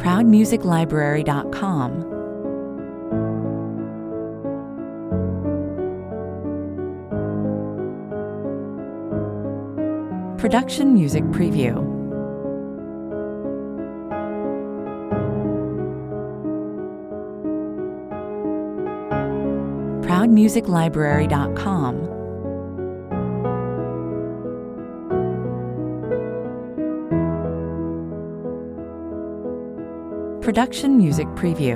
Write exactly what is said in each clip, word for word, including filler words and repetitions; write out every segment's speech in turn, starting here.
proud music library dot com. Production Music Preview. proud music library dot com. Production Music Preview.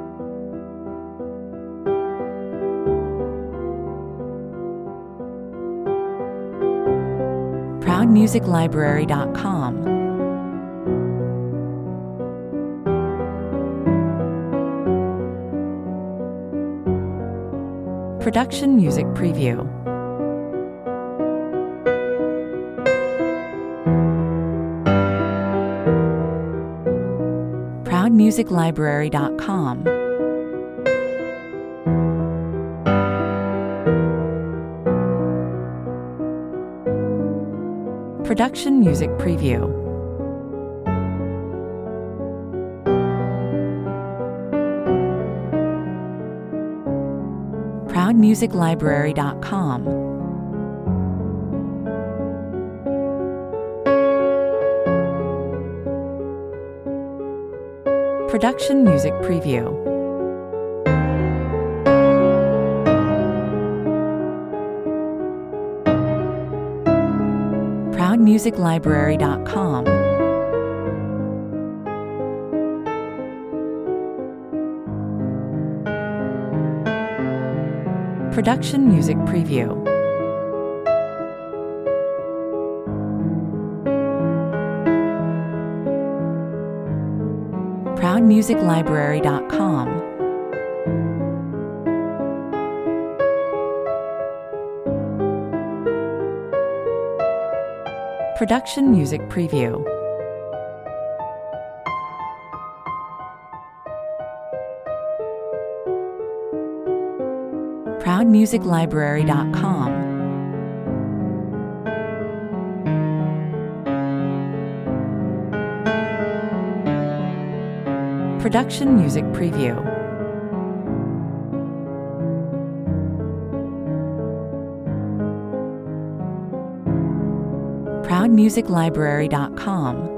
proud music library dot com. Production Music Preview. proud music library dot com. Production Music Preview. proud music library dot com. Production Music Preview. proud music library dot com. Production Music Preview. proud music library dot com. Production Music Preview. proud music library dot com. Production Music Preview. proud music library dot com.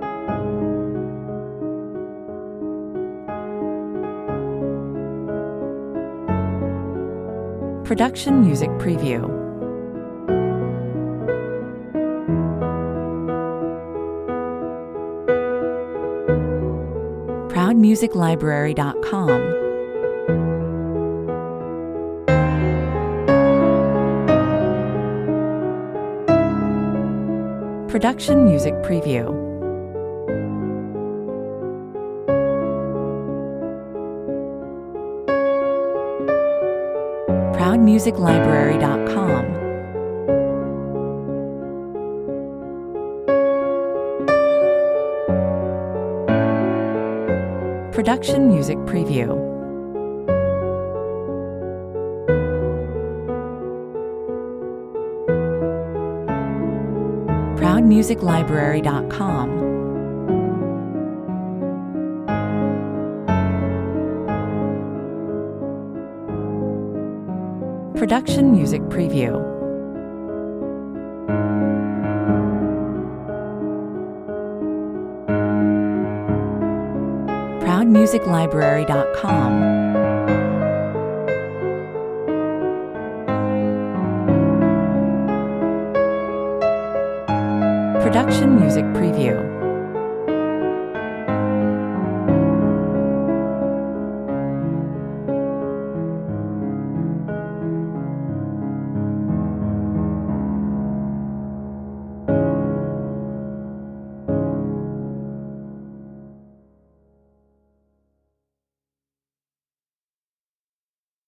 Production Music Preview. proud music library dot com. Production Music Preview. proud music library dot com. Production Music Preview. proud music library dot com. Production Music Preview. proud music library dot com. Production Music Preview.